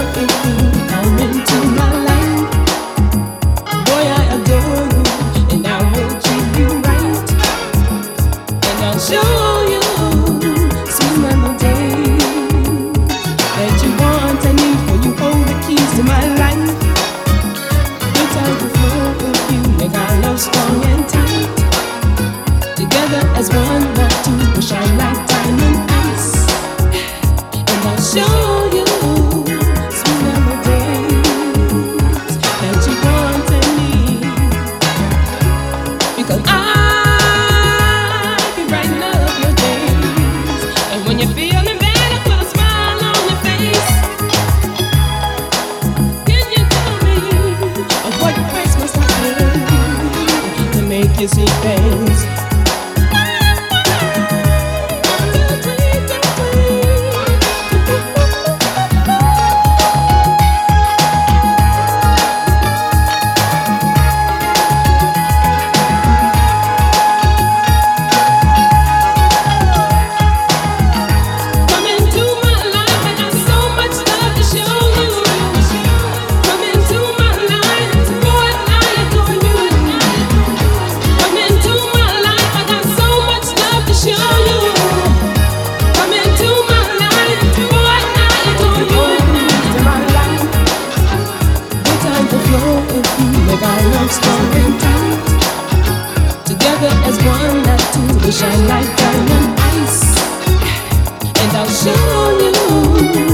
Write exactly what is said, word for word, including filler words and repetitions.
if you come into my life. Boy, I adore you, and I will treat you right, and I'll show you sweet melodies that you want and need, for you hold the keys to my life. Good time to flow with you, make our love strong and tight. Together as one, not two, we shine like diamond ice, and I'll show you sweet melodies that you want and need, because I can brighten up your days. And when you're feeling bad, I put a smile on your face. Can you tell me of what price must I pay to make you see things? Make our love strong and tight. Together as one, not two, we shine like diamond ice, and I'll show you